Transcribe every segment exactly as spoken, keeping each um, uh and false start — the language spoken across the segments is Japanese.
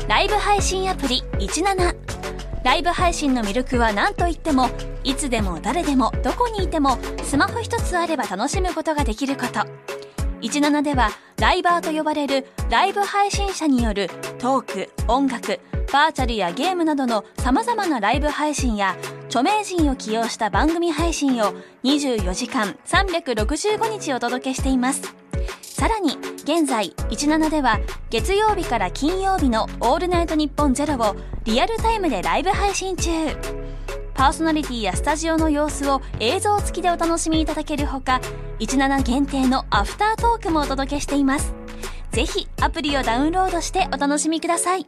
ライブ配信アプリいちなな。ライブ配信の魅力は何といっても、いつでも誰でもどこにいてもスマホ一つあれば楽しむことができること。いちななではライバーと呼ばれるライブ配信者によるトーク、音楽、バーチャルやゲームなどの様々なライブ配信や、著名人を起用した番組配信をにじゅうよじかんさんびゃくろくじゅうごにちお届けしています。さらに現在いちななでは月曜日から金曜日のオールナイトニッポンゼロをリアルタイムでライブ配信中。パーソナリティやスタジオの様子を映像付きでお楽しみいただけるほか、いちなな限定のアフタートークもお届けしています。ぜひアプリをダウンロードしてお楽しみください。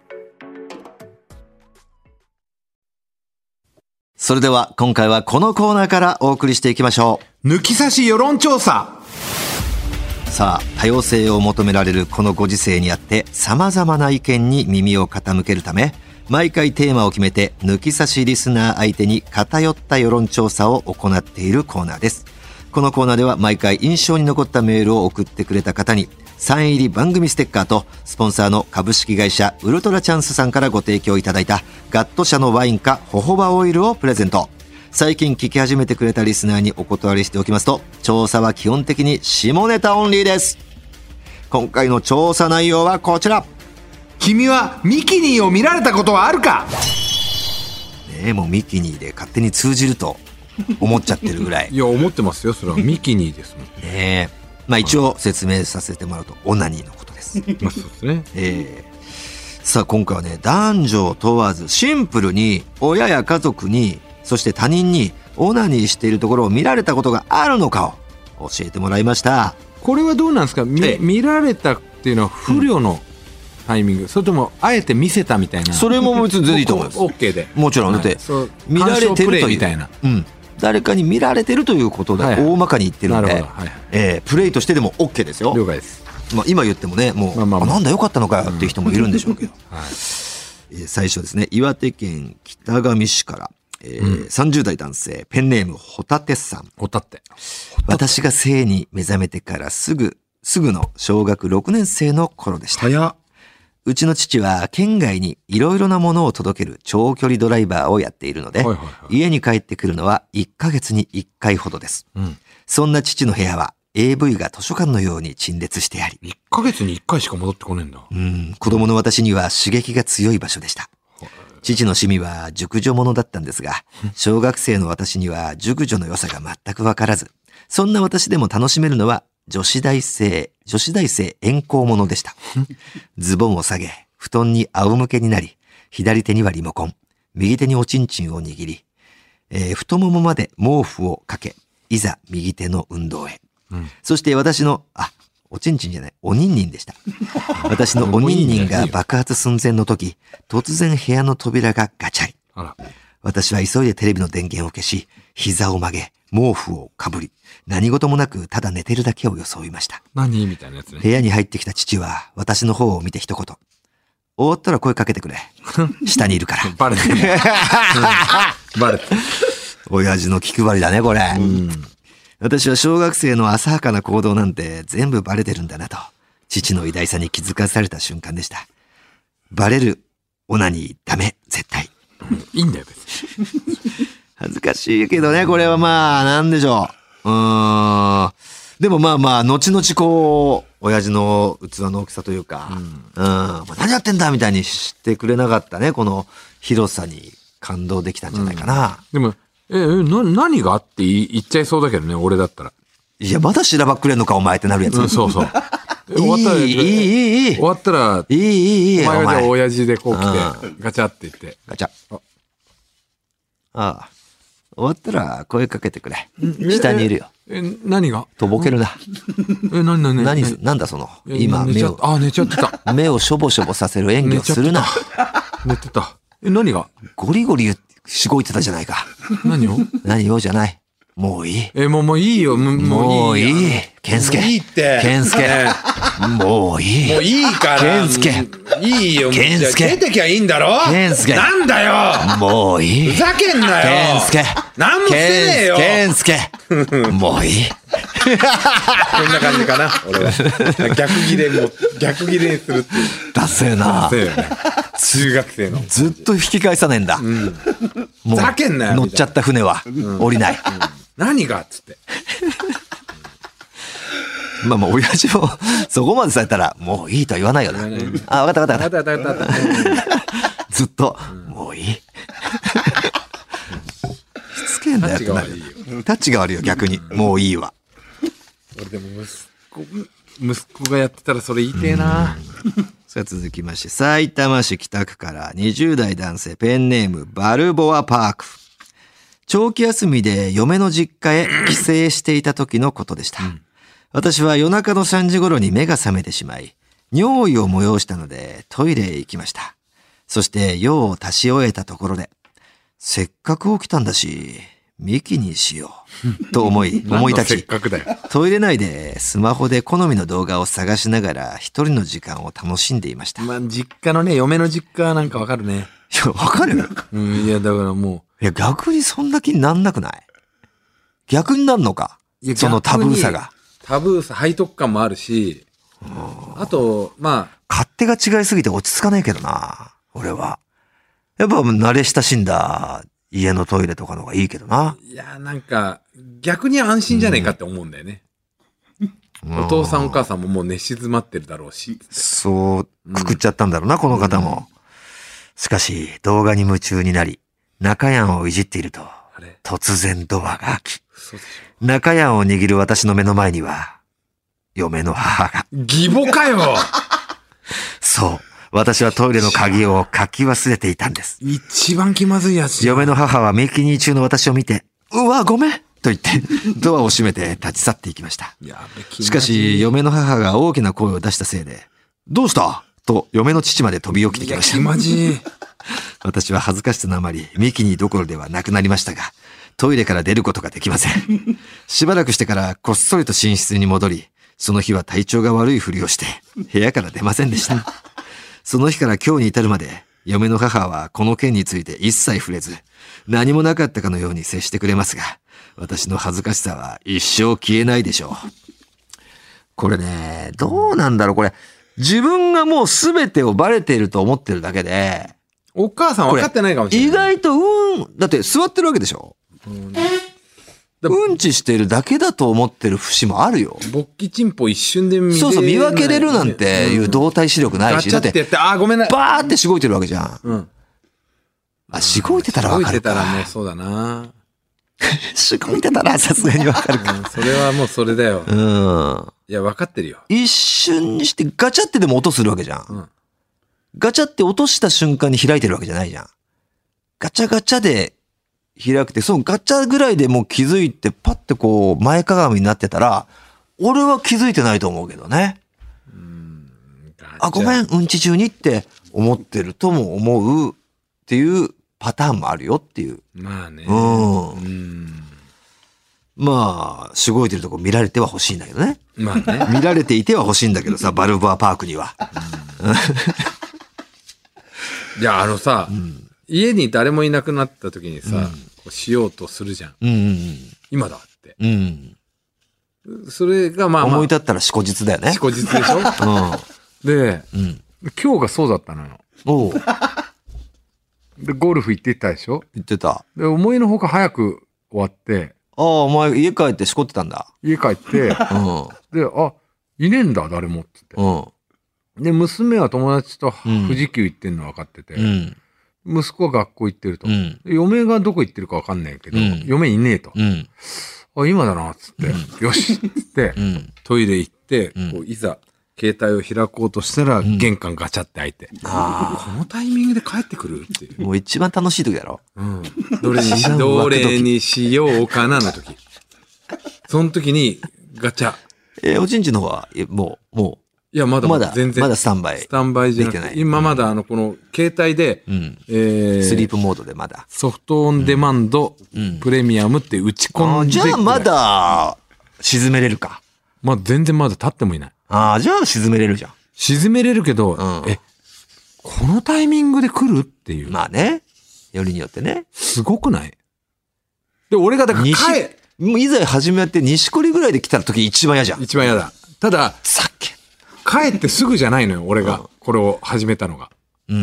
それでは今回はこのコーナーからお送りしていきましょう。抜き差し世論調査。 さあ、多様性を求められるこのご時世にあって様々な意見に耳を傾けるため、毎回テーマを決めて抜き差しリスナー相手に偏った世論調査を行っているコーナーです。このコーナーでは毎回印象に残ったメールを送ってくれた方にサイン入り番組ステッカーと、スポンサーの株式会社ウルトラチャンスさんからご提供いただいたガット社のワインかホホバオイルをプレゼント。最近聞き始めてくれたリスナーにお断りしておきますと、調査は基本的に下ネタオンリーです。今回の調査内容はこちら。 君はミキニーを見られたことはあるか。 ねえ、もうミキニーで勝手に通じると思っちゃってるぐらいいや、思ってますよ。それはミキニーですもんねえ、まあ、一応説明させてもらうとオナニーのことですまあそうですね、 えー、さあ今回はね、男女問わずシンプルに親や家族に、そして他人にオナニーしているところを見られたことがあるのかを教えてもらいました。 これはどうなんですか。 見, 見られたっていうのは不慮のタイミング、うん、それともあえて見せたみたいな。 それも別に全然いいと思います。 OK でもちろん、だって、はい、見られてるというみたいな、 うん、誰かに見られてるということで大まかに言ってるんで、はいはい、えー、プレイとしてでも OK ですよ。 了解です。 まあ、今言ってもね、もう、まあまあまあ、なんだよかったのかよっていう人もいるんでしょうけど、うん、はい、えー、最初ですね、岩手県北上市から、えーうん、さんじゅう代男性、ペンネームホタテさん。 ホタテ。 私が性に目覚めてからすぐすぐの小学ろくねん生の頃でした。 早っ。 うちの父は県外にいろいろなものを届ける長距離ドライバーをやっているので、はいはいはい、家に帰ってくるのはいっかげつにいっかいほどです、うん、そんな父の部屋は エーブイ が図書館のように陳列してあり、 いっかげつにいっかいしか戻ってこねえんだ。 うん、子供の私には刺激が強い場所でした。父の趣味は熟女ものだったんですが、小学生の私には熟女の良さが全くわからず、そんな私でも楽しめるのは女子大生、女子大生遠行ものでした。ズボンを下げ、布団に仰向けになり、左手にはリモコン、右手におちんちんを握り、えー、太ももまで毛布をかけ、いざ右手の運動へ。うん、そして私の、あ、おちんちんじゃない、おにんにんでした。私のおにんにんが爆発寸前の時、突然部屋の扉がガチャリ。あら、私は急いでテレビの電源を消し、膝を曲げ、毛布をかぶり、何事もなくただ寝てるだけを装いました。 何みたいなやつね。 部屋に入ってきた父は私の方を見て一言。終わったら声かけてくれ。下にいるから。 バレてる。バレてる。 親父の気配りだね、これ。うん、私は小学生の浅はかな行動なんて全部バレてるんだなと、父の偉大さに気づかされた瞬間でした。バレるオナニーダメ、絶対。 いいんだよ、別に。 恥ずかしいけどね、これはまあ、なんでしょう。うーん。でもまあまあ、後々こう、親父の器の大きさというか、うん。うん、何やってんだみたいにしてくれなかったね、この広さに感動できたんじゃないかな。 うん、でも、え、な、何がって言っちゃいそうだけどね、俺だったら。 いや、まだしらばっくれんのか、お前ってなるやつ。 うん、そうそう。 終わったら、いい、いい、いい。 終わったら、 いい、いい、いい。 お前がじゃあ親父でこう来て、ガチャって言って。 ガチャ。ああ。終わったら声かけてくれ。下にいるよ。 え、え何がとぼけるな。 え、何何何何なんだその、今目を。 あ、寝ちゃってた。 目をしょぼしょぼさせる演技をするな。 寝てた。え、何がゴリゴリしごいてたじゃないか。 何を何をじゃない。もういい。 え、もうもういいよ。 もういい。もういい。ケンスケ。 いいって。 ケンスケ。もういい。 もういいから。 ケンスケ。 いいよ。 ケンスケ。 出てきゃいいんだろ。 ケンスケ。 なんだよ。 もういい。 ふざけんなよ。 ケンスケ。 なんもしてねえよ。 ケンスケ。もういい。 こんな感じかな。俺は。逆ギレも、逆ギレにするっていう。 ダセえな。 中学生の。 ずっと引き返さねえんだ。 うん。 もうざけんなよ乗っちゃった船は降りない。 何がっつって。 まあまあ、親父もそこまでされたら、もういいとは言わないよな。あ、わかったわかった。 あったあったあったあった。 ずっと、もういい。しつけえんだよってなる。タッチが悪いよ、逆に。もういいわ。 俺でも息子、息子がやってたらそれ言いてえな。 さあ続きまして、埼玉市北区からにじゅう代男性ペンネームバルボアパーク。長期休みで嫁の実家へ帰省していた時のことでした。うん、私は夜中のさんじ頃に目が覚めてしまい、尿意を催したのでトイレへ行きました。そして用を足し終えたところで、せっかく起きたんだし、ミキにしようと思い、思い立ち、トイレ内でスマホで好みの動画を探しながら一人の時間を楽しんでいました。 まあ実家のね、嫁の実家なんかわかるね。 いや、わかるよ。 うん、いや、だからもう。いや、逆にそんな気になんなくない？逆になんのか？そのタブーさが。 タブーさ、背徳感もあるし、あと、まあ。 勝手が違いすぎて落ち着かないけどな、俺は。やっぱ慣れ親しんだ家のトイレとかの方がいいけどな。 いや、なんか、逆に安心じゃねえかって思うんだよね。うん、お父さんお母さんももう寝静まってるだろうし。 そう、くくっちゃったんだろうな、うん、この方も。しかし、動画に夢中になり、中やんをいじっていると、突然ドアが開き、中やんを握る私の目の前には、嫁の母が。 義母かよそう。私はトイレの鍵を書き忘れていたんです。 一番気まずいやつ。 嫁の母はミキニー中の私を見て、うわ、ごめんと言って、ドアを閉めて立ち去っていきました。しかし、嫁の母が大きな声を出したせいで、どうしたと嫁の父まで飛び起きてきました。 気まじい。 私は恥ずかしさのあまり、ミキニーどころではなくなりましたが、トイレから出ることができません。しばらくしてからこっそりと寝室に戻り、その日は体調が悪いふりをして、部屋から出ませんでした。その日から今日に至るまで、嫁の母はこの件について一切触れず、何もなかったかのように接してくれますが、私の恥ずかしさは一生消えないでしょう。これね、どうなんだろうこれ。自分がもう全てをバレていると思ってるだけで、 お母さん分かってないかもしれない。 意外とうん、だって座ってるわけでしょ。うんうんちしてるだけだと思ってる節もあるよ。 勃起チンポ一瞬で見れない。 そうそう、見分けれるなんていう動体視力ないし。 ガチャってやって、あ、ごめんな。 バーってしごいてるわけじゃん。うん。あ、しごいてたらわかるか。 しごいてたらもうそうだな。 しごいてたらさすがにわかるか、 うん。それはもうそれだよ。うん。いや、わかってるよ。 一瞬にしてガチャってでも音するわけじゃん。うん、ガチャって落とした瞬間に開いてるわけじゃないじゃん。ガチャガチャで、開くて、そのガチャぐらいでもう気づいて、パッてこう、前かがみになってたら、俺は気づいてないと思うけどね。うーんあ、ごめん、うんち中にって思ってるとも思うっていうパターンもあるよっていう。 まあね。 うん。うんまあ、しごいてるとこ見られては欲しいんだけどね。 まあね。 見られていては欲しいんだけどさ、バルボアパークには。 いや、あのさ、うん家に誰もいなくなった時にさ、うん、こうしようとするじゃん。うんうんうん、今だって、うん。それがまあ、まあ、 思い立ったらしこじつだよね。 しこじつでしょ、うん、で、うん、今日がそうだったのよ。おうで、ゴルフ行ってたでしょ行ってた。 で、思いのほか早く終わって。 ああ、お前家帰ってしこってたんだ。 家帰って、うん、で、あ、いねえんだ、誰もっつって。うん、で、娘は友達と富士急行ってんの分かってて。うん息子は学校行ってると。うん、嫁がどこ行ってるか分かんないけど、うん、嫁いねえと。うん、あ、今だな、つって。うん、よし、つって、うん、トイレ行って、うん、こういざ、携帯を開こうとしたら、うん、玄関ガチャって開いて。あこのタイミングで帰ってくるっていう。 もう一番楽しい時だろ。 うん。どれにし、どれにしようかなの時。その時に、ガチャ。 えー、おちんちの方は、もう、もう。 いや、まだまだ全然。 まだスタンバイ。 スタンバイじゃなくて、今まだあの、この、携帯で、うん、 えー、スリープモードでまだ。 ソフトオンデマンド、うん、プレミアムって打ち込んで。 じゃあまだ、沈めれるか。 まあ全然まだ立ってもいない。 ああ、じゃあ沈めれるじゃん。 沈めれるけど、うん、え、このタイミングで来るっていう。 まあね。よりによってね。 すごくないで、俺がだから、 もういざ始めて西堀ぐらいで来た時一番嫌じゃん。 一番嫌だ。ただ、 さっき。 帰ってすぐじゃないのよ、俺が。これを始めたのが。 うん。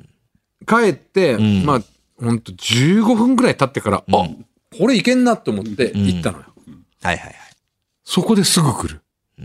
帰って、うん、まあ、ほんとじゅうごふんくらい経ってから、うん、あ、これいけんなと思って行ったのよ。 うん、はいはいはい。 そこですぐ来る。うん。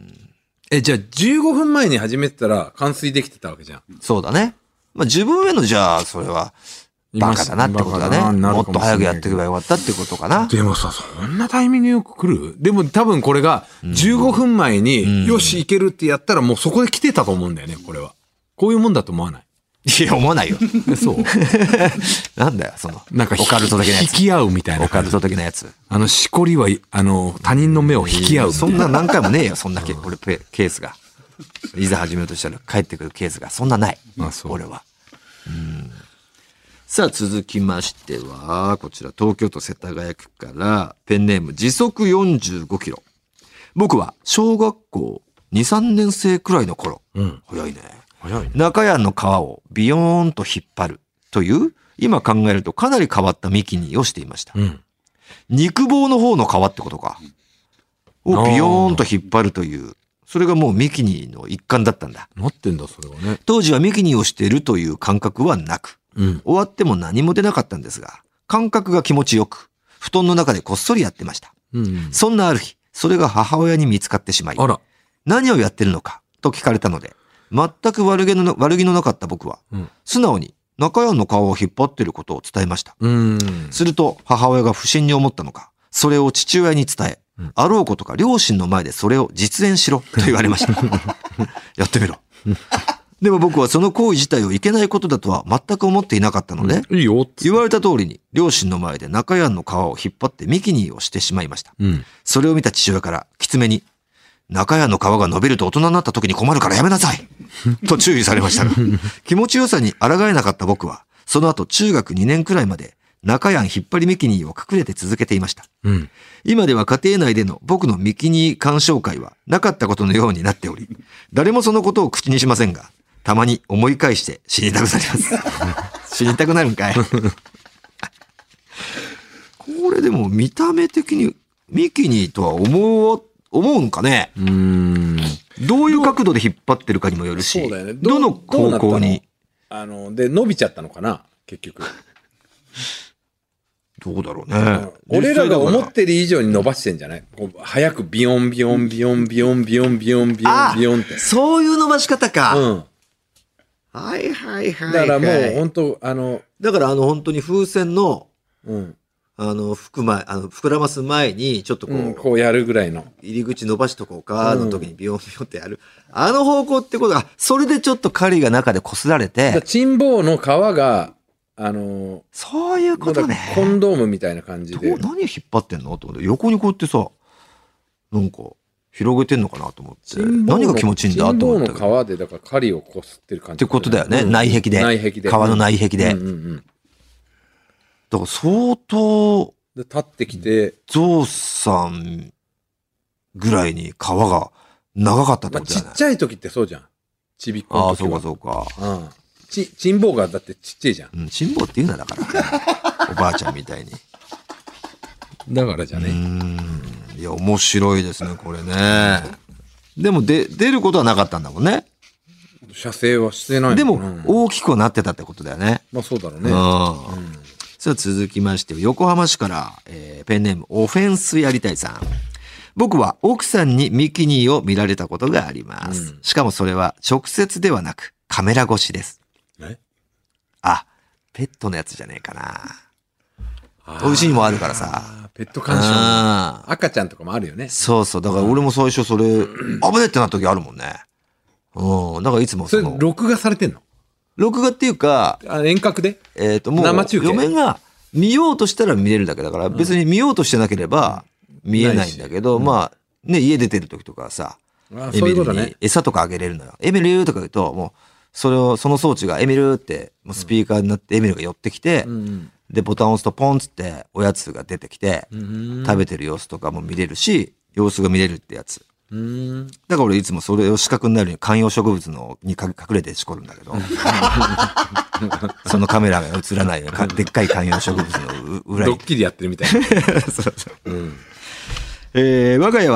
え、じゃあじゅうごふんまえに始めてたら完遂できてたわけじゃん。 そうだね。まあ自分へのじゃあ、それは、バカだなってことだね。もっと早くやっていけばよかったってことかな。 でもさ、そんなタイミングよく来る？でも多分これがじゅうごふんまえに、うん、よし、いけるってやったらもうそこで来てたと思うんだよね、これは。こういうもんだと思わない？ いや、思わないよ。そう。なんだよ、その。 なんか、オカルト的なやつ。引き合うみたいな。 オカルト的なやつ。 あの、しこりは、あの、他人の目を引き合う。 そんな何回もねえよ、そんなケ俺ケースが。いざ始めようとしたら帰ってくるケースが。そんなない。あ、そう。俺は。うん。さあ、続きましては、こちら、東京都世田谷区から、ペンネーム、時速よんじゅうごキロ。僕は、小学校に、さんねん生くらいの頃。うん。早いね。中屋の皮をビヨーンと引っ張るという、今考えるとかなり変わったミキニーをしていました。うん、肉棒の方の皮ってことか。をビヨーンと引っ張るという、それがもうミキニーの一環だったんだ。 なってんだ、それはね。 当時はミキニーをしているという感覚はなく、うん、終わっても何も出なかったんですが、感覚が気持ちよく、布団の中でこっそりやってました。うんうん、そんなある日、それが母親に見つかってしまい、あら、何をやってるのかと聞かれたので、全く悪気の、悪気のなかった僕は、うん、素直に中屋の皮を引っ張っていることを伝えました。うーん。すると母親が不審に思ったのか、それを父親に伝え、うん、あろうことか両親の前でそれを実演しろと言われました。やってみろ。でも僕はその行為自体をいけないことだとは全く思っていなかったので、うん、いいよ言われた通りに両親の前で中屋の皮を引っ張ってミキニーをしてしまいました。うん、それを見た父親からきつめに、中屋の皮が伸びると大人になった時に困るからやめなさいと注意されましたが、気持ちよさに抗えなかった僕は、その後中学にねんくらいまで中屋引っ張りミキニーを隠れて続けていました。うん、今では家庭内での僕のミキニー鑑賞会はなかったことのようになっており、誰もそのことを口にしませんが、たまに思い返して死にたくなります。死にたくなるんかい。これでも見た目的にミキニーとは思う思うんかね。うーん。どういう角度で引っ張ってるかにもよるし、そうだよね。ど, どの方向に。 あの、で、伸びちゃったのかな結局。 どうだろうね。 俺らが思ってる以上に伸ばしてんじゃない？こう早くビヨンビヨンビヨンビヨンビヨンビヨンビヨンビヨンって。 そういう伸ばし方か。うん。はいはいはい、はい。 だからもう本当あの。 だからあの本当に風船の、うん。あの、膨ま、あの、膨らます前に、ちょっとこう、うん、 こうやるぐらいの。 入り口伸ばしとこうか、の時にビヨンビヨンってやる。うん、あの方向ってことが、それでちょっと針が中で擦られて。 チンボウの皮が、あのー、 そういうことね。 コンドームみたいな感じで。 何引っ張ってんのと思って、横にこうやってさ、なんか、広げてんのかなと思って。何が気持ちいいんだと思って。 チンボウの皮で、だから針をこすってる感じ、 ね。ってことだよね。うん、内壁で。 内壁で。 皮の内壁で。 うんうんうん、 だから相当、 で立ってきて、 ゾウさんぐらいに皮が長かったってことだよね。 まあ、ちっちゃい時ってそうじゃん。ちびっこの時は。 ああ、そうかそうか。 うん。ち、チンボウがだってちっちゃいじゃん。 うん、チンボウって言うなだから。おばあちゃんみたいに。 だからじゃね。うん。いや、面白いですね、これね。でも、で、出ることはなかったんだもんね。 射精はしてないの。 でも、大きくはなってたってことだよね。 まあそうだろうね。 うん。さあ続きまして、横浜市から、えー、ペンネームオフェンスやりたいさん。僕は奥さんにミキニーを見られたことがあります。うん、しかもそれは直接ではなくカメラ越しです。え？あ、ペットのやつじゃねえかな。お家にもあるからさ。 ペット鑑賞。赤ちゃんとかもあるよね。 そうそう。だから俺も最初それ、危ねってなった時あるもんね。うん。だからいつもその。それ録画されてんの？ 録画っていうか、 あ遠隔でえっと、もう、嫁が見ようとしたら見れるだけだから、別に見ようとしてなければ見えないんだけど、まあ、ね、家出てる時とかさ、エミルに餌とかあげれるのよ。エミルとか言うと、もう、それを、その装置がエミルって、もうスピーカーになってエミルが寄ってきて、で、ボタンを押すとポンつっておやつが出てきて、食べてる様子とかも見れるし、様子が見れるってやつ。うん、だから俺いつもそれを視覚になるように観葉植物のに隠れてしこるんだけどそのカメラが映らないようにでっかい観葉植物の裏にドッキリやってるみたいなそうそう、 うんえー、我が家は僕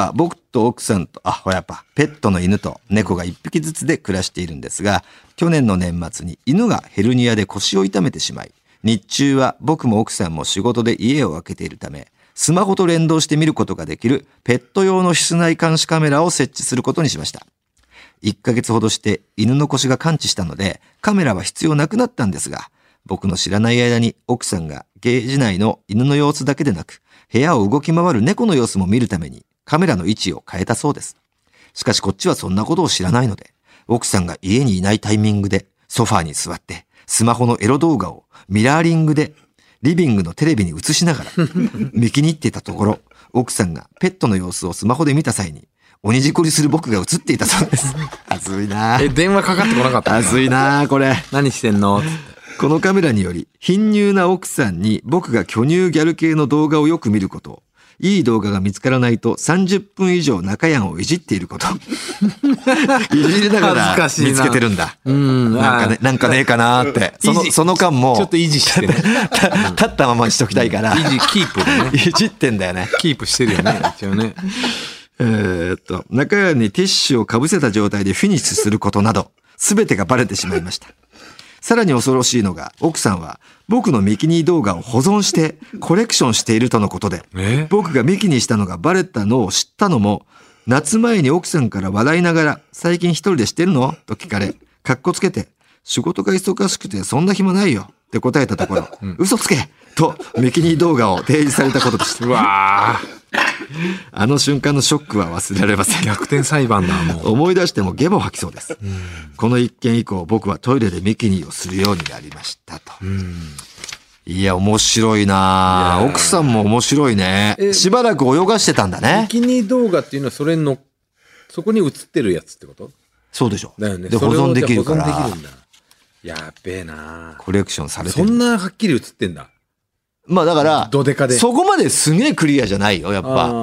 と奥さんと、あ、ほらやっぱ、ペットの犬と猫がいっぴきずつで暮らしているんですが、去年の年末に犬がヘルニアで腰を痛めてしまい、日中は僕も奥さんも仕事で家を空けているため、スマホと連動して見ることができるペット用の室内監視カメラを設置することにしました。いっかげつほどして犬の腰が完治したので、カメラは必要なくなったんですが、僕の知らない間に奥さんがケージ内の犬の様子だけでなく、部屋を動き回る猫の様子も見るためにカメラの位置を変えたそうです。しかしこっちはそんなことを知らないので、奥さんが家にいないタイミングでソファーに座ってスマホのエロ動画をミラーリングでリビングのテレビに映しながら見気に入っていたところ、奥さんがペットの様子をスマホで見た際に鬼じこりする僕が映っていたそうです。熱いな。 え、電話かかってこなかった？ 熱いなこれ。 何してんの？ このカメラにより貧乳な奥さんに僕が巨乳ギャル系の動画をよく見ること、いい動画が見つからないとさんじゅっぷん以上中やんをいじっていること。いじりながら見つけてるんだ。 うん、 なんかね、なんかねえかなーって。その、その間も。 ちょっと維持してね。 立ったままにしときたいから。 維持、キープでね。 いじってんだよね。 キープしてるよね、一応ね。 えーっと、中やんにティッシュをかぶせた状態でフィニッシュすることなど、すべてがバレてしまいました。さらに恐ろしいのが、奥さんは僕のミキニ動画を保存してコレクションしているとのことで、僕がミキニしたのがバレたのを知ったのも、夏前に奥さんから笑いながら、最近一人でしてるのと聞かれ、かっこつけて、仕事が忙しくてそんな暇ないよって答えたところ、うん、嘘つけとミキニ動画を提示されたことでした。 うわあの瞬間のショックは忘れられません。 逆転裁判だもう。 思い出してもゲボ吐きそうです。この一件以降、僕はトイレでミキニをするようになりましたと。いや、面白いな。奥さんも面白いね。しばらく泳がしてたんだね。 ミキニ動画っていうのはそれの、そこに映ってるやつってこと？ そうでしょ。 だよね。 で、保存できるから。 保存できるんだ。やっべえな。 コレクションされてる。 そんなはっきり映ってんだ。 まあだから、 ドデカでそこまですげえクリアじゃないよ、やっぱ。うん、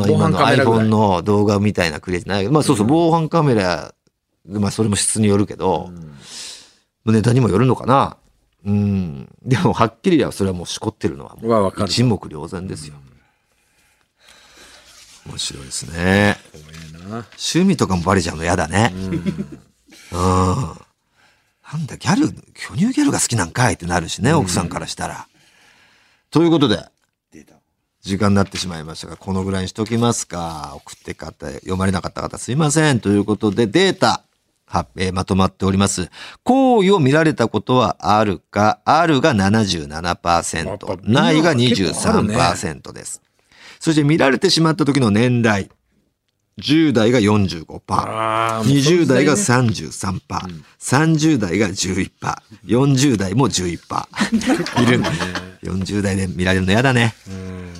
今の iPhone の動画みたいなクリアじゃない。まあそうそう、防犯カメラ、まあそれも質によるけど、うん、ネタにもよるのかな。うん。でもはっきりはそれはもうしこってるのはもう一目瞭然ですよ。面白いですね。趣味とかもバレちゃうの嫌だね。うん。うん、なんだ、ギャル、巨乳ギャルが好きなんかいってなるしね、奥さんからしたら。ということで、時間になってしまいましたが、このぐらいにしときますか。送って方、読まれなかった方すいません。ということで、データ、はえー、まとまっております。行為を見られたことはあるか、あるが ななじゅうななパーセント、ないが にじゅうさんパーセント です。そして見られてしまった時の年代。じゅう代が よんじゅうごパーセント、にじゅう代が さんじゅうさんパーセント、さんじゅう代が じゅういちパーセント、よんじゅう代も じゅういちパーセント いるんだね。よんじゅう代で見られるの嫌だね。うん。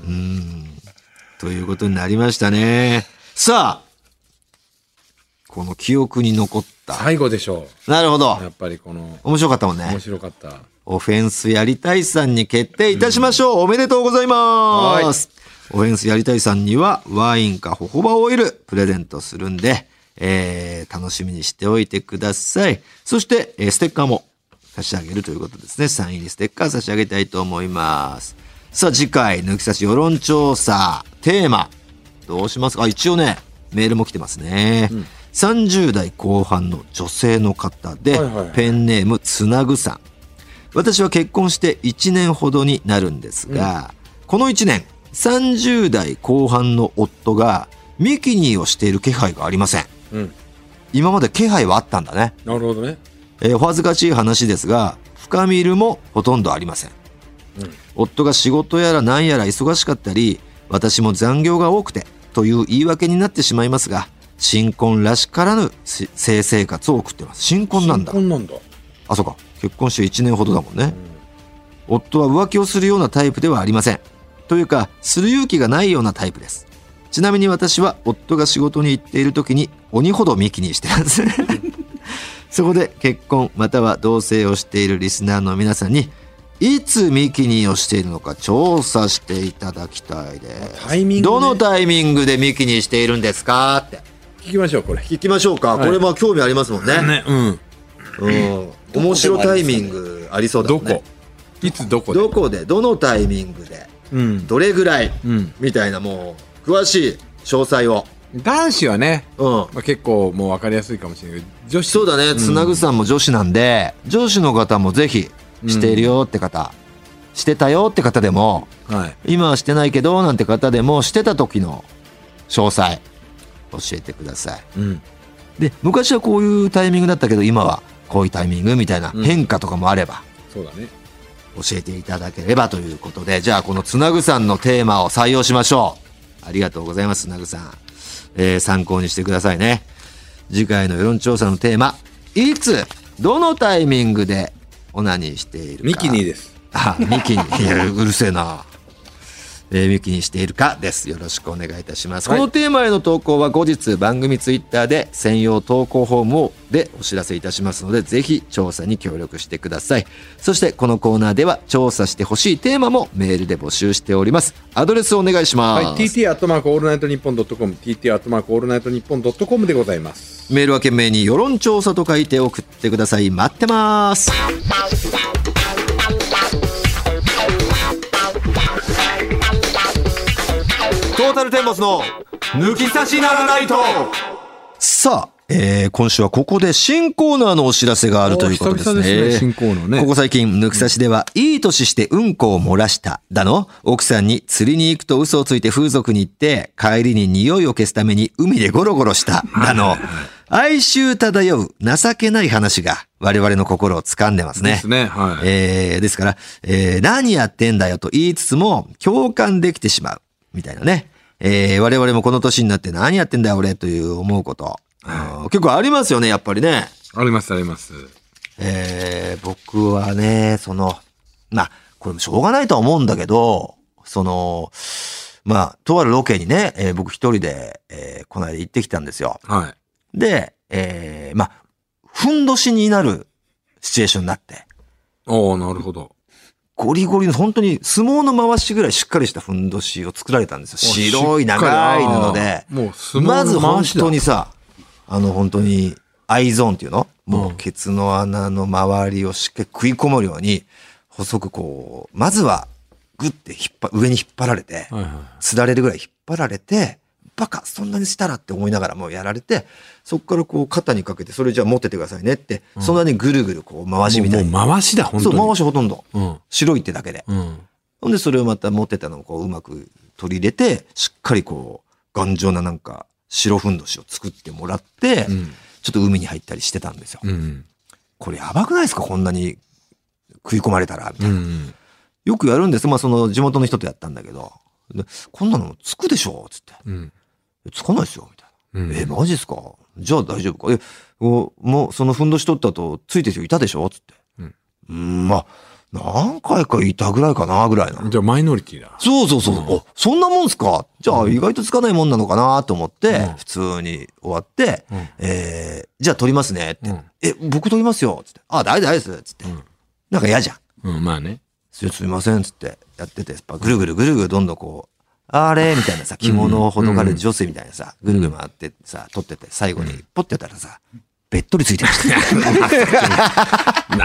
うん。ということになりましたね。さあ、この記憶に残った。 最後でしょう。なるほど。 やっぱりこの。 面白かったもんね。 面白かった。 オフェンスやりたいさんに決定いたしましょう。うん、おめでとうございます。オフェンスやりたいさんにはワインかホホバオイルプレゼントするんで、えー、楽しみにしておいてください。そして、えー、ステッカーも差し上げるということですね。サイン入りステッカー差し上げたいと思います。さあ次回、抜き差し世論調査、テーマ、どうしますか？あ、一応ね、メールも来てますね。うん、さんじゅう代後半の女性の方で、はいはいはい、ペンネームつなぐさん。私は結婚していちねんほどになるんですが、うん、このいちねん、さんじゅう代後半の夫がミキニをしている気配がありません。うん、今まで気配はあったんだね。 なるほどね。 えー、お恥ずかしい話ですが、深見るもほとんどありません。うん、夫が仕事やら何やら忙しかったり、私も残業が多くてという言い訳になってしまいますが、新婚らしからぬ性生活を送ってます。新婚なんだ。 新婚なんだ。 あ、そうか。結婚していちねんほどだもんね。うん、夫は浮気をするようなタイプではありません。というか、する勇気がないようなタイプです。ちなみに私は夫が仕事に行っている時に鬼ほどミキニしてます。そこで結婚または同棲をしているリスナーの皆さんに、いつミキニをしているのか調査していただきたいです。 タイミング、ね、 どのタイミングでミキニしているんですかって聞きましょう。これ聞きましょうか、はい、これも興味ありますもんね。 ね、うん、 うん、面白タイミングありそうだもんね。 どこ、いつ、どこで、 どこで、どのタイミングで、うん、どれぐらい、うん、みたいな、もう詳しい詳細を男子はね、 うん。 まあ、結構もう分かりやすいかもしれないけど、女子。 そうだね、つなぐさんも女子なんで、女子の方もぜひ、しているよって方、うん、してたよって方でも、はい、今はしてないけど、なんて方でも、してた時の詳細、教えてください。うん、で、昔はこういうタイミングだったけど、今はこういうタイミングみたいな変化とかもあれば、 うん、そうだね。 教えていただければということで、じゃあこのつなぐさんのテーマを採用しましょう。ありがとうございます、つなぐさん。えー、参考にしてくださいね。次回の世論調査のテーマ、いつ、どのタイミングでオナニーしているか。 ミキニです。 あ、ミキニ。いや、うるせえな。えー、ミキニしているかです。よろしくお願いいたします。はい、このテーマへの投稿は後日番組ツイッターで専用投稿フォームをでお知らせいたしますので、ぜひ調査に協力してください。そしてこのコーナーでは調査してほしいテーマもメールで募集しております。アドレスをお願いします。 はい、ティーティー アットマークオールナイトニッポンドットコム、ティーティー アットマークオールナイトニッポンドットコムでございます。 メールは懸命に世論調査と書いて送ってください。待ってます。トータルテンボスの抜き差しならないと。さあ、えー、今週はここで新コーナーのお知らせがあるということですね。 久々ですね、新コーナーね。 ここ最近、抜き差しでは、いい年してうんこを漏らしただの、奥さんに釣りに行くと嘘をついて風俗に行って、帰りに匂いを消すために海でゴロゴロしただの、哀愁漂う情けない話が我々の心を掴んでますね。 ですね。はい。 えー、ですから、えー、何やってんだよと言いつつも共感できてしまう。みたいなね。えー、我々もこの年になって何やってんだよ俺という思うこと。はい、結構ありますよね、やっぱりね。 ありますあります。 えー、僕はね、その、まあ、これもしょうがないとは思うんだけど、その、まあ、とあるロケにね、えー、僕一人で、えー、この間行ってきたんですよ。 はい。 で、えー、まあ、ふんどしになるシチュエーションになって。 おー、なるほど。 ゴリゴリの本当に相撲の回しぐらいしっかりしたふんどしを作られたんですよ。白い長い布で。 もう相撲の回しだ。 まず本当にさ、あの本当にアイゾーンっていうのもうケツの穴の周りをしっかり食い込むように細くこう、まずはグッて引っ張、上に引っ張られて、はいはい、つられるぐらい引っ張られて、バカそんなにしたらって思いながらもうやられて、そこからこう肩にかけて、それじゃあ持っててくださいねって、うん、そんなにぐるぐるこう回しみたいな。 もう回しだ、本当に。 そう、回しほとんど。うん、白いってだけで。 うん、 ほんでそれをまた持ってたのをこううまく取り入れて、しっかりこう、頑丈ななんか白ふんどしを作ってもらって、うん、ちょっと海に入ったりしてたんですよ。うん、これやばくないですか、こんなに食い込まれたらみたいな。うん、よくやるんです。まあその地元の人とやったんだけど、こんなのつくでしょつって。うん、つかないですよみたいな。うん、え、マジですか？じゃあ大丈夫か？え、もうそのふんどし取った後ついてる人いたでしょつって。うん、うんまあ何回かいたぐらいかなぐらいな。 じゃあマイノリティだ。 そうそうそう。うん、お、そんなもんすか？じゃあ意外とつかないもんなのかなと思って、うん、普通に終わって、うん、えー、じゃあ取りますねって。うん、え、僕取りますよつって。あ、大丈夫ですつって。うん、なんか嫌じゃん。 うん、まあね。 すいませんつってやってて、ぐるぐるぐるぐるどんどんこう、あれみたいなさ、着物をほどかれる女性みたいなさ、ぐるぐる回ってさ、撮ってて、最後にポッてやったらさ、べっとりついてました。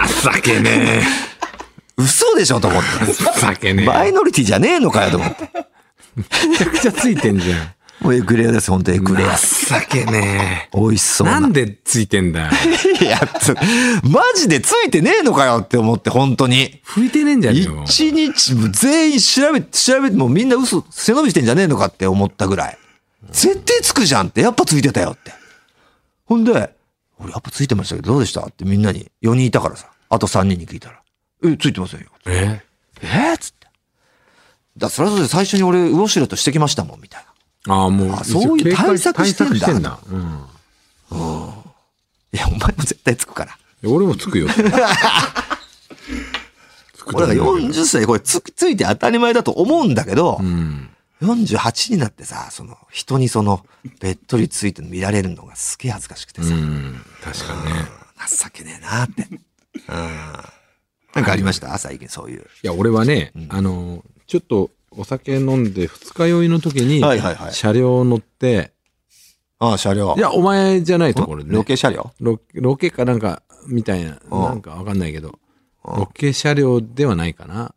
情けねえ。 嘘でしょと思って。 情けねえ。 マイノリティじゃねえのかよと思って。 めちゃくちゃついてんじゃん。 もうエクレアです、本当エクレア。 情けねえ。美味しそうな。 なんでついてんだよ。 いや、マジでついてねえのかよって思って、本当に。 拭いてねえんじゃねえよ。 一日も全員調べて、調べて、もうみんな嘘、背伸びしてんじゃねえのかって思ったぐらい。絶対つくじゃんって、やっぱついてたよって。ほんで、俺やっぱついてましたけどどうでしたってみんなによにんいたからさ、あとさんにんに聞いたら。え、ついてませんよ。 ええー、つって。だそれぞれ最初に俺、ウォシュレットしてきましたもん、みたいな。 ああ、もう、 あそういう対策してんだ。 対策してんだ。うん。 うん。いや、お前も絶対つくから。 俺もつくよ。 俺がよんじゅっさいこれつ、ついて当たり前だと思うんだけど、うん、よんじゅうはちになってさ、その、人にその、べっとりついて見られるのがすげえ恥ずかしくてさ。うん、 確かにね。 情けねえなって。うん。なんかありました最近そういう。いや、俺はね、うん、あの、ちょっと、お酒飲んで二日酔いの時に、車両乗って、 ああ、車両。 いや、お前じゃないところでね。 ロケ車両ロロケかなんか、みたいな、なんかわかんないけど、ロケ車両ではないかな。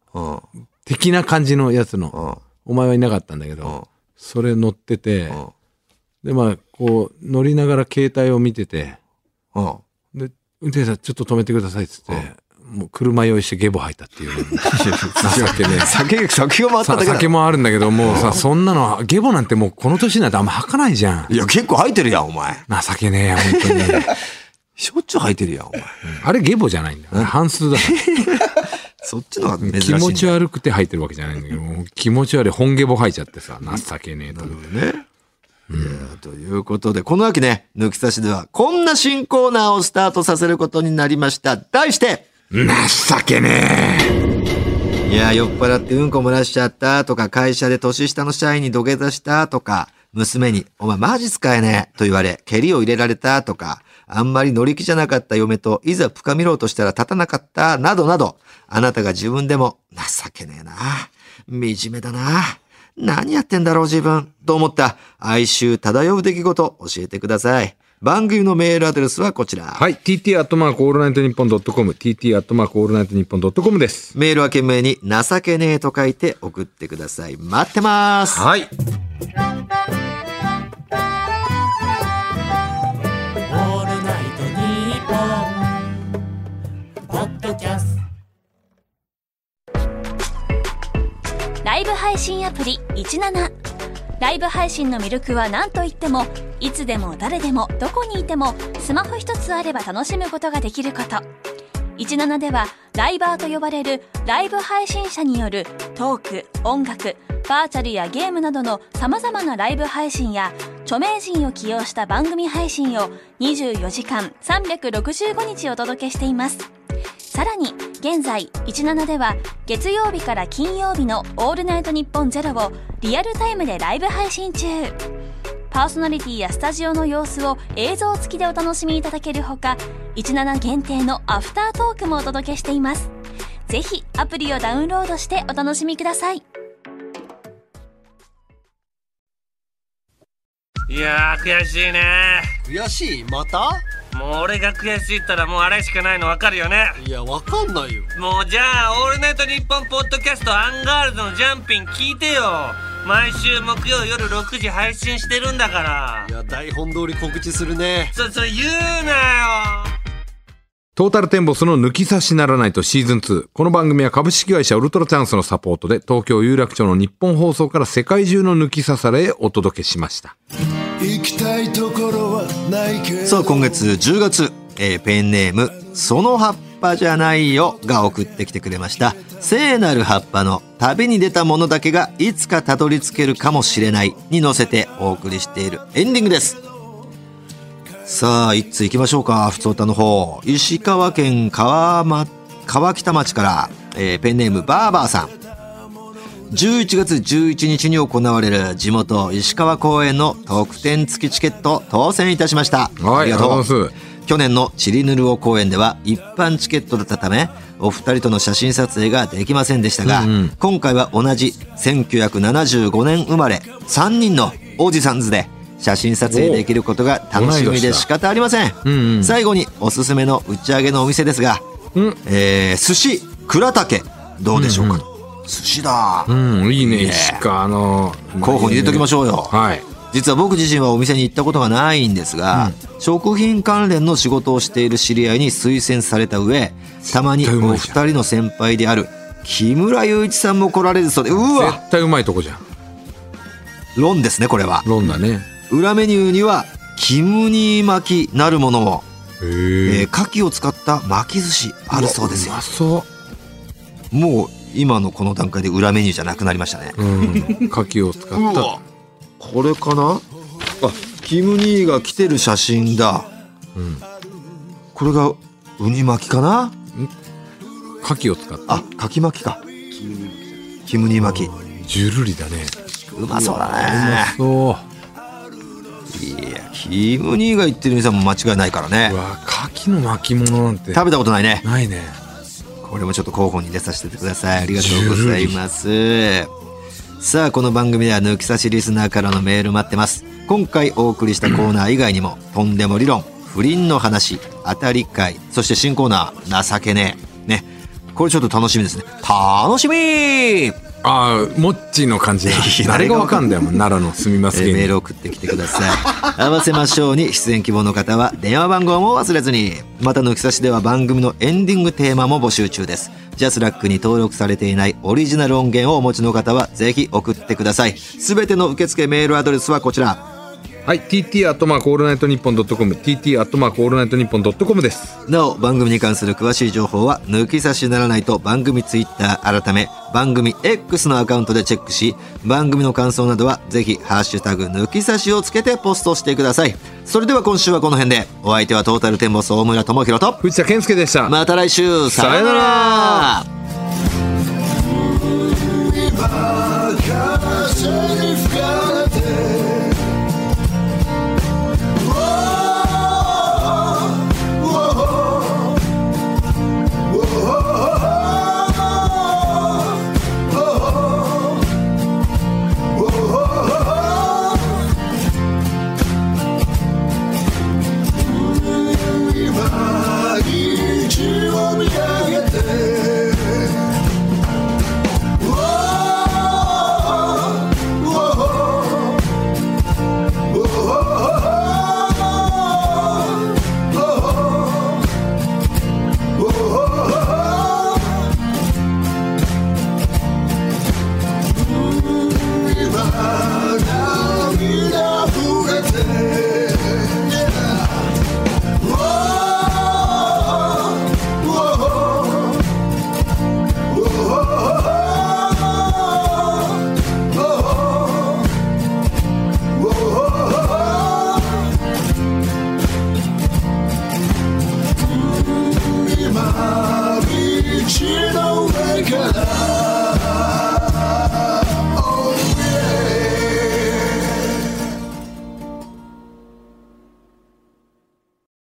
的な感じのやつの、お前はいなかったんだけど、それ乗ってて、 でまあこう乗りながら携帯を見てて、うん、で運転手さんちょっと止めてくださいっつって、うん、もう車用意してゲボ吐いたっていう、ね、酒ね酒酒が回っただけだ。 酒もあるんだけどもうさ、そんなのゲボなんてもうこの年になってあんま吐かないじゃん。 いや結構吐いてるやんお前。 情けねえや本当にしょっちゅう吐いてるやんお前。 あれゲボじゃないんだよ、半数だからそっちのが珍しい。 気持ち悪くて吐いてるわけじゃないんだけど、気持ち悪い本ゲボ吐いちゃってさ、情けねえと思ってね。 いやということでこの秋ね抜き差しではこんな新コーナーをスタートさせることになりました。題して情けねえ。いや酔っ払ってうんこ漏らしちゃったとか、会社で年下の社員に土下座したとか、娘にお前マジ使えねえと言われ蹴りを入れられたとか、あんまり乗り気じゃなかった嫁といざプカ見ろうとしたら立たなかったなどなど、あなたが自分でも情けねえな、惨めだな、何やってんだろう自分と思った哀愁漂う出来事教えてください。番組のメールアドレスはこちら。 はい。ティーティー アットマークオールナイトニッポンドットコム。ティーティー アットマークオールナイトニッポンドットコムです。 メールは懸命に情けねえと書いて送ってください。待ってます。 はい。 オールナイトニッポンポッドキャスト。 ライブ配信アプリじゅうなな。ライブ配信の魅力は何といっても、いつでも誰でもどこにいてもスマホ一つあれば楽しむことができること。じゅうななではライバーと呼ばれるライブ配信者によるトーク、音楽、バーチャルやゲームなどの様々なライブ配信や著名人を起用した番組配信をにじゅうよじかんさんびゃくろくじゅうごにちお届けしています。さらに現在じゅうななでは月曜日から金曜日のオールナイトニッポンゼロをリアルタイムでライブ配信中。パーソナリティやスタジオの様子を映像付きでお楽しみいただけるほか、じゅうなな限定のアフタートークもお届けしています。ぜひアプリをダウンロードしてお楽しみください。 いやー悔しいね。 悔しい？また？ もう俺が悔しいったらもうあれしかないの分かるよね。 いや分かんないよ。 もうじゃあオールナイトニッポンポッドキャストアンガールズのジャンピン聞いてよ。毎週木曜夜ろくじ配信してるんだから。 いや台本通り告知するね。 そそれ言うなよ。 トータルテンボスの抜き差しならないとシーズンツー。この番組は株式会社ウルトラチャンスのサポートで東京有楽町の日本放送から世界中の抜き差されへお届けしました。 行きたいところはないけど。さあ今月じゅうがつ、えー、ペンネームその葉っぱじゃないよが送ってきてくれました。聖なる葉っぱの旅に出たものだけがいつかたどり着けるかもしれないに乗せてお送りしているエンディングです。さあ一通行きましょうか。ふつおたの方、石川県川, ま川北町から、えー、ペンネームバーバーさん。じゅういちがつじゅういちにちに行われる地元石川公演の特典付きチケット当選いたしました。 はい、ありがとうございます。 去年のチリヌルオ公演では一般チケットだったためお二人との写真撮影ができませんでしたが、うんうん、今回は同じせんきゅうひゃくななじゅうごねん生まれさんにんのおじさんずで写真撮影できることが楽しみで仕方ありません、うんうん、最後におすすめの打ち上げのお店ですが、うんえー、寿司倉岳どうでしょうか、うんうん、寿司だ、 うん、いいね、いいね石川の候補に入れときましょうよ、はい、実は僕自身はお店に行ったことがないんですが、うん、食品関連の仕事をしている知り合いに推薦された上、たまにお二人の先輩である木村雄一さんも来られるそうで、うわ絶対うまいとこじゃん。 論ですねこれは。 論だね。 裏メニューにはキムニー巻きなるものも、えー、牡蠣を使った巻き寿司あるそうですよ。 うまそう。 もう今のこの段階で裏メニューじゃなくなりましたね、うん、 牡蠣を使ったこれかなあ、キムニーが来てる写真だ、うん、これがウニ巻きかな。 牡蠣を使ったあ、牡蠣巻きか。キムニー巻きジュルリだね。 うまそうだね。 うまそう。 いやキムニーが言ってる店も間違いないからね。 うわ牡蠣の巻物なんて食べたことないね。 ないね。 これもちょっと候補に入れさせてください。ありがとうございます。さあこの番組では抜き差しリスナーからのメール待ってます。今回お送りしたコーナー以外にもとんでも理論、不倫の話、当たり会、そして新コーナー情けねえね、これちょっと楽しみですね。楽しみ。 ああ、モッチーの感じだ。誰がわかんだよ、もう奈良の住みます芸人。 メール送ってきてください。合わせましょうに出演希望の方は電話番号も忘れずに。また抜き差しでは番組のエンディングテーマも募集中です。ジャスラックに登録されていないオリジナル音源をお持ちの方はぜひ送ってください。すべての受付メールアドレスはこちら。 はい、ティーティー アットマークオールナイトニッポンドットコム ティーティー アットマークオールナイトニッポンドットコムです。 なお番組に関する詳しい情報は抜き差しならないと番組ツイッター改め番組 X のアカウントでチェックし、番組の感想などはぜひハッシュタグ抜き差しをつけてポストしてください。それでは今週はこの辺で。お相手はトータルテンボス大村智広と藤田健介でした。 また来週、さよなら。